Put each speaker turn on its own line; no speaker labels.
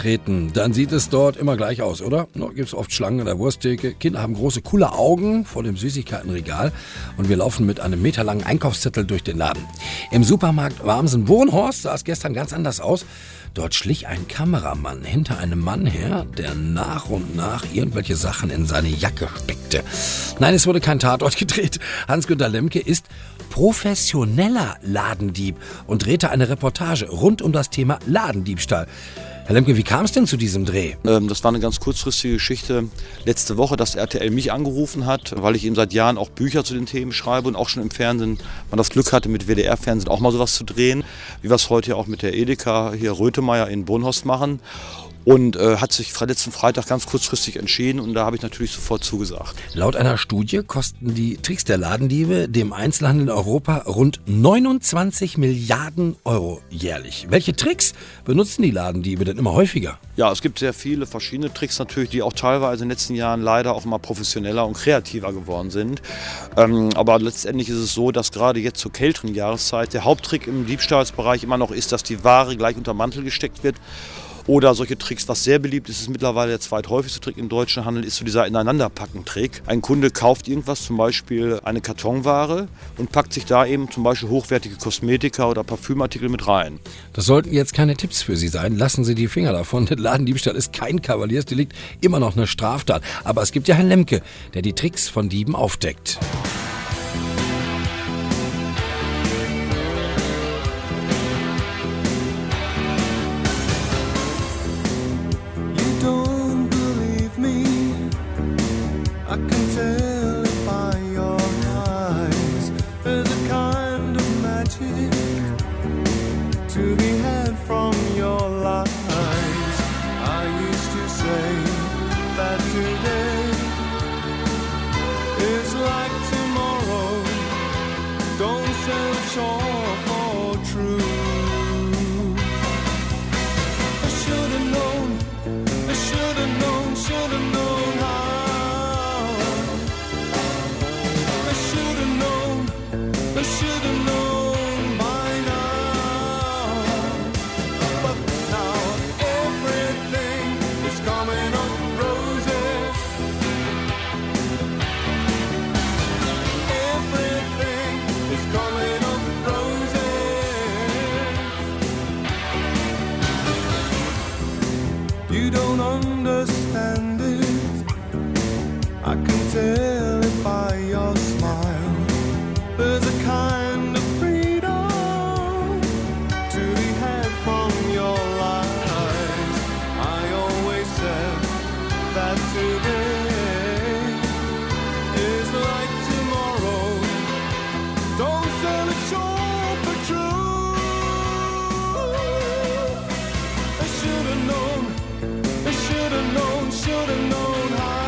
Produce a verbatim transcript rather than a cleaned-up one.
eintreten, dann sieht es dort immer gleich aus, oder? Noch gibt's oft Schlangen an der Wursttheke. Kinder haben große, coole Augen vor dem Süßigkeitenregal und wir laufen mit einem meterlangen Einkaufszettel durch den Laden. Im Supermarkt Warmsen-Bornhorst sah es gestern ganz anders aus. Dort schlich ein Kameramann hinter einem Mann her, der nach und nach irgendwelche Sachen in seine Jacke steckte. Nein, es wurde kein Tatort gedreht. Hans-Günter Lemke ist professioneller Ladendieb und drehte eine Reportage rund um das Thema Ladendiebstahl. Herr Lemke, wie kam es denn zu diesem Dreh?
Ähm, das war eine ganz kurzfristige Geschichte. Letzte Woche, dass R T L mich angerufen hat, weil ich eben seit Jahren auch Bücher zu den Themen schreibe und auch schon im Fernsehen man das Glück hatte, mit W D R-Fernsehen auch mal sowas zu drehen, wie wir es heute ja auch mit der Edeka hier Röthemeyer in Bornhorst machen. Und äh, hat sich letzten Freitag ganz kurzfristig entschieden und da habe ich natürlich sofort zugesagt.
Laut einer Studie kosten die Tricks der Ladendiebe dem Einzelhandel in Europa rund neunundzwanzig Milliarden Euro jährlich. Welche Tricks benutzen die Ladendiebe denn immer häufiger?
Ja, es gibt sehr viele verschiedene Tricks natürlich, die auch teilweise in den letzten Jahren leider auch immer professioneller und kreativer geworden sind. Ähm, aber letztendlich ist es so, dass gerade jetzt zur kälteren Jahreszeit der Haupttrick im Diebstahlsbereich immer noch ist, dass die Ware gleich unter Mantel gesteckt wird. Oder solche Tricks, was sehr beliebt ist, ist mittlerweile der zweithäufigste Trick im deutschen Handel, ist so dieser Ineinanderpacken-Trick. Ein Kunde kauft irgendwas, zum Beispiel eine Kartonware und packt sich da eben zum Beispiel hochwertige Kosmetika oder Parfümartikel mit rein.
Das sollten jetzt keine Tipps für Sie sein. Lassen Sie die Finger davon. Der Ladendiebstahl ist kein Kavaliersdelikt, immer noch eine Straftat. Aber es gibt ja Herrn Lemke, der die Tricks von Dieben aufdeckt.
To be had from your lies. I used to say that today is like tomorrow. Don't sell short for truth. I should have known, I should have known, should have known how. I should have known, I should have known. You don't understand it, I can tell it by your smile. There's a kind of freedom to be had from your lies. I always said that today is like tomorrow. Don't sell it short for true. I should have known, I should have known, should have known how.